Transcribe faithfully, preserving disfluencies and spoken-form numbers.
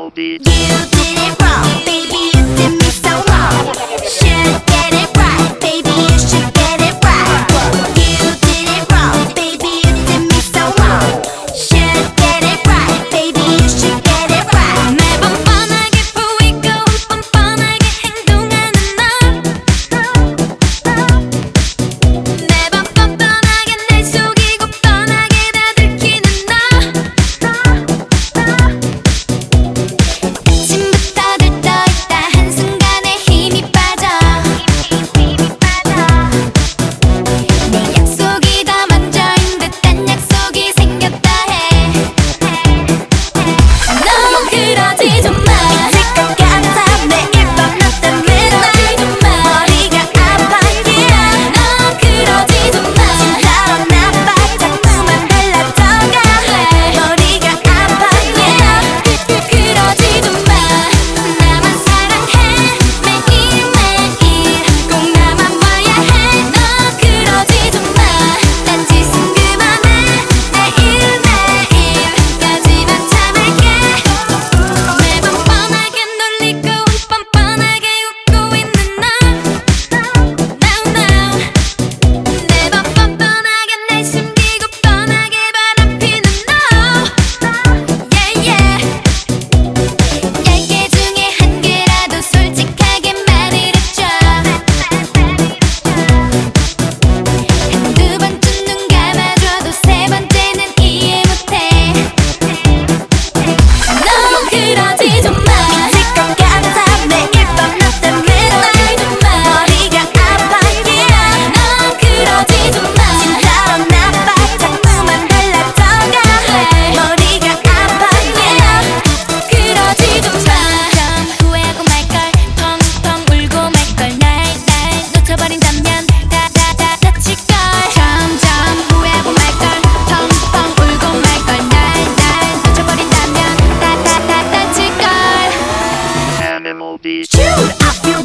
Animal Beats. You did it wrong, baby, you did me so wrong. Should get it right, baby, you should get it right. You did it wrong, baby, you did me so wrong. Should get it right, baby, you should get it right. 매번 뻔하게 보이고 뻔뻔하게 행동하는 너. 매번 뻔뻔하게 날 속이고 뻔하게 다 들키는 너. 아침부터 들떠있다 한순간에 힘이 빠져. 내 약속이 더 먼저인 듯한 약속이 생겼다 해. 너 그러지 좀 마. 미칠 것 같아 매일 밤 너 때문에. 그러지 좀 마. 머리가 아파 yeah. 너 그러지 좀 마. 진짜로 나빠 자꾸만 달라져가. 머리가 아파 yeah. 그, 그러지 좀 마. 나만 사랑해 매일매일 꼭 나만 봐야 해. 너 그러지 좀 마. 난 짓은 그만해 매일매일까지만 참을게. 매번 뻔하게 놀리고 뻔뻔하게 웃고 있는 너. Now now 매번 뻔뻔하게 날 숨기고 뻔하게 바람피는 너. Yeah yeah 열 개 중에 한 개라도 솔직하게 말을 해줘. 한두 번쯤 눈 감아줘도 세 번째는 이해 못해. 너 그러지 좀 마. 미칠 것 같아 매일 밤 너 때문에. 그러지 좀 마. 머리가 아파 yeah. 너 그러지 좀 마. 진짜로 나빠 자꾸만 달라져가. 머리가 아파 yeah. 그러지 좀 마. 좀 후회하고 말걸 펑펑 울고 말걸 날 날 놓쳐버린다면 다 다 다 다칠걸. 점점 후회하고 말걸 펑펑 울고 말걸 날 날 놓쳐버린다면 다 다 다 다칠걸. Animal Beats. Shoot, I feel